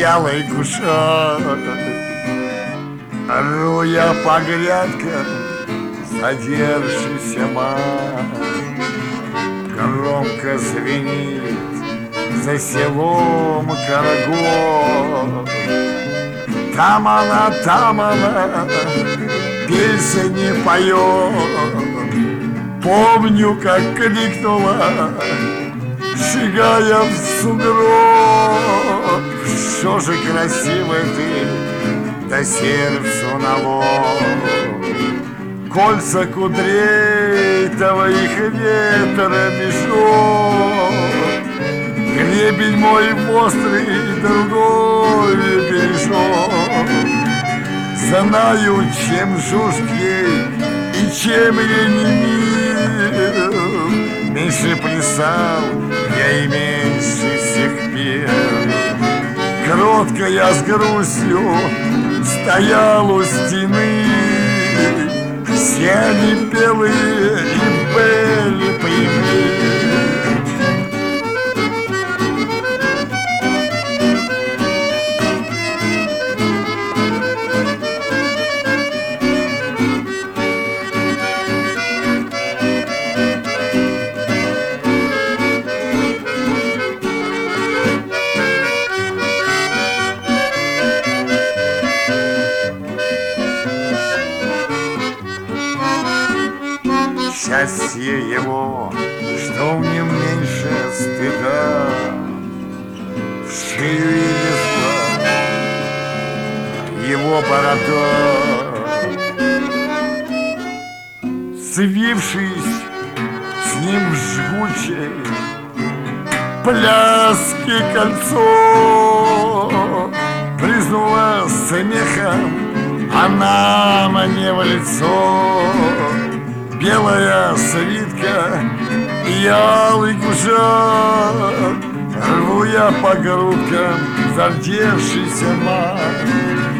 ялый кушак. Ру я по грядкам задержишься мать. Громко звенит за селом карагод. Там она, песни поет. Помню, как крикнула, шагая в сугроб: что же красивая ты, да сердцу налог. Кольца кудрей твоих ветра бежит, гребень мой острый другой бережет. Знаю, чем жужд ей и чем я не мил. Меньше плясал я и меньше всех пел. Кротко я с грустью стоял у стены. Все они белые и были прямые. Счастье его, что в нем меньше стыда, в шею и везла его борода. Свившись с ним в жгучей пляске кольцо, брызнула смехом она мне в лицо. Белая свитка и ялый кушак, рву я по грудкам зардевшийся мать.